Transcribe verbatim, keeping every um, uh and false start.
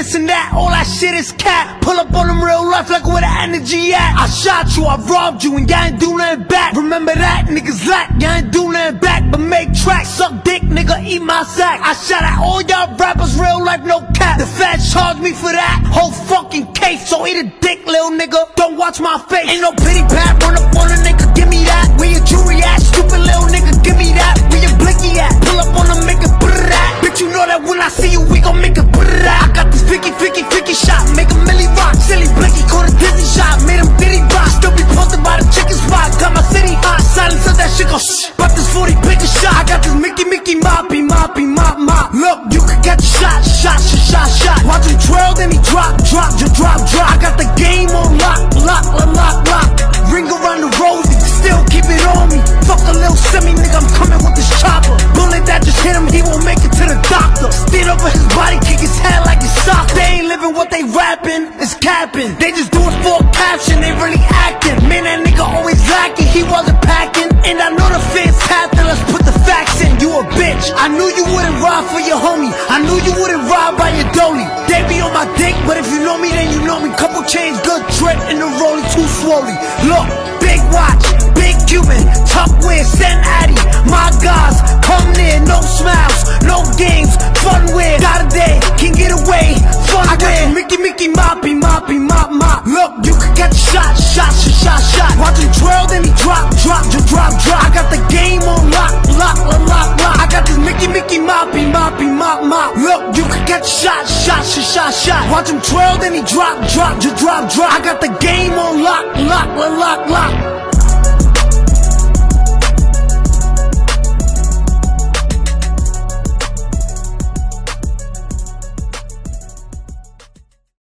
this and that, all that shit is cat. Pull up on them real life like where the energy at. I shot you, I robbed you, and y'all ain't do nothing back. Remember that, niggas lack, y'all ain't do nothing back. But make tracks, suck dick, nigga, eat my sack. I shot at all y'all rappers, real life, no cap. The feds charged me for that whole fucking case, so eat a dick, little nigga, don't watch my face. Ain't no pity pat, run up on a nigga, give me that. Where your jewelry at, stupid little nigga, give me that. Where your blicky at, pull up on a make it put it at. Bitch, you know that when I see you, we gon' make it put it at. I got this flicky, flicky, flicky shot, make a milli rock. Silly blicky, caught a dizzy shot, made him diddy rock. Still be posted by the chicken spot, got my city hot. Silence of that shit go shh, but this forty pick a shot. I got this Mickey, Mickey, moppy, moppy, mop, mop. Look, you can catch a shot, shot, shot, shot, shot. Watch him twirl, then he drop, drop, just drop, drop. I got the game on lock, lock, lock, lock, lock. Ring around the rosy, still keep it on me. Fuck a little semi, nigga, I'm coming with this chopper. Bullet that just hit him, he won't make it to the doctor. Stand over his body, kick his head like it's soft. They ain't living what they rapping, it's capping. They just do it for a caption, they really acting. Man, that nigga always lacking, he wasn't packing. And I know the fans tapping, let's put the facts in. You a bitch, I knew you wouldn't ride for your homie. I knew you wouldn't ride by your dolly. They be on my dick, but if you know me, then you know me. Couple chains, good drip, in the rolling too slowly. Look, big watch, big Cuban, top wear, send Addy. My guys, come near, no smiles, no games, fun wear. Got a day, can get away, fun I got wear. Mickey, Mickey, moppy, moppy, mop, mop. Look, you can catch a shot, shot, shot, shot, shot. Watch him twirl, then he drop, drop, just drop, drop. I got the game on lock, lock, lock, lock, lock. I got this Mickey, Mickey, moppy, moppy, mop, mop. Look, you can catch a shot, shot, shot, shot, shot. Watch him twirl, then he drop, drop, just drop, drop. I got the game on lock, lock, lock, lock, lock.